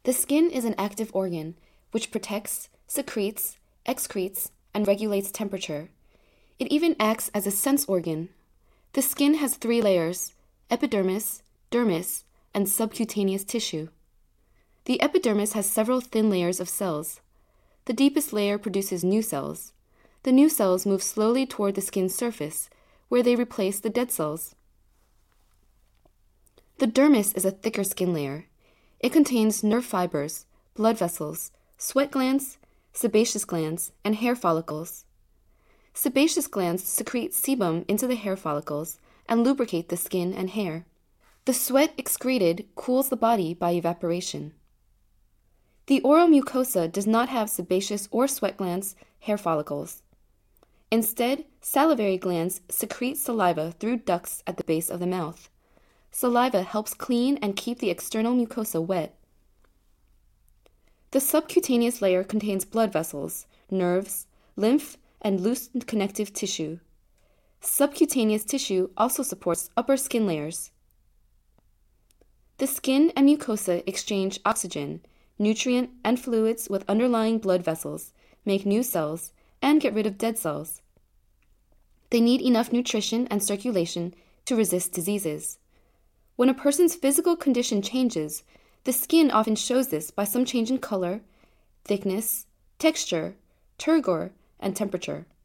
The skin is an active organ which protects, secretes, excretes, and regulates temperature. It even acts as a sense organ. The skin has 3 layers: epidermis, dermis, and subcutaneous tissue. The epidermis has several thin layers of cells. The deepest layer produces new cells. The new cells move slowly toward the skin's surface, where they replace the dead cells. The dermis is a thicker skin layer. It contains nerve fibers, blood vessels, sweat glands, sebaceous glands, and hair follicles. Sebaceous glands secrete sebum into the hair follicles and lubricate the skin and hair. The sweat excreted cools the body by evaporation. The oral mucosa does not have sebaceous or sweat glands, hair follicles. Instead, salivary glands secrete saliva through ducts at the base of the mouth. Saliva helps clean and keep the external mucosa wet. The subcutaneous layer contains blood vessels, nerves, lymph, and loose connective tissue. Subcutaneous tissue also supports upper skin layers. The skin and mucosa exchange oxygen, nutrient, and fluids with underlying blood vessels, make new cells, and get rid of dead cells. They need enough nutrition and circulation to resist diseases. When a person's physical condition changes, the skin often shows this by some change in color, thickness, texture, turgor, and temperature.